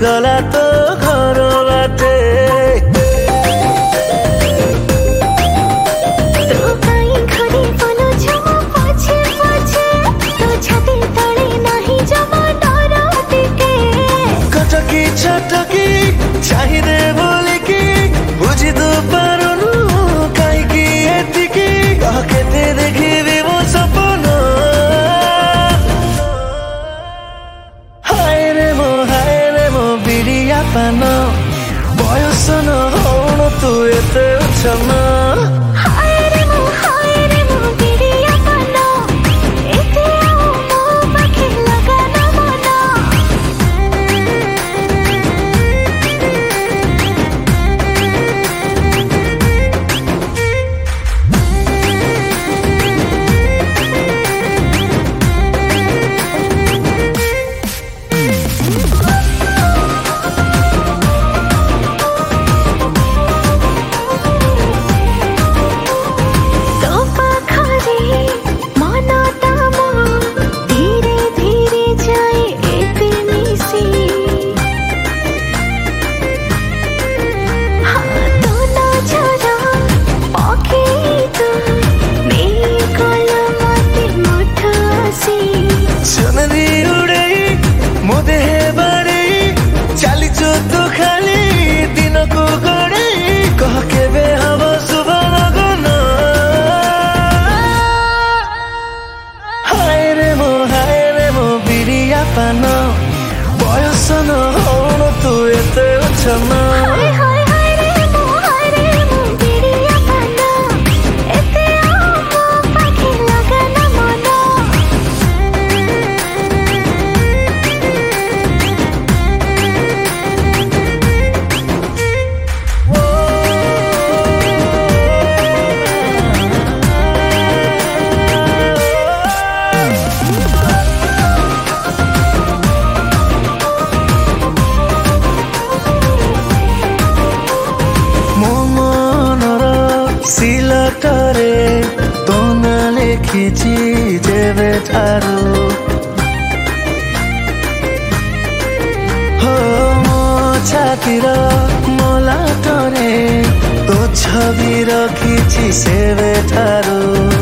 गला तो घर बाटे कटकी छटकी चाहिए बोलिकी बुझी तो पारुनु कहीं एतिकी कहके देखी मो सपन हाय रे मो बिड़िया पान बयस न हौण तू एते उछन पान बयस न हौण तू एते उछन सिलटरे तो ना लिखिची जेबे ठारू हो मो छातीर मलाटरे तो छवि रखिची सेबे ठारू।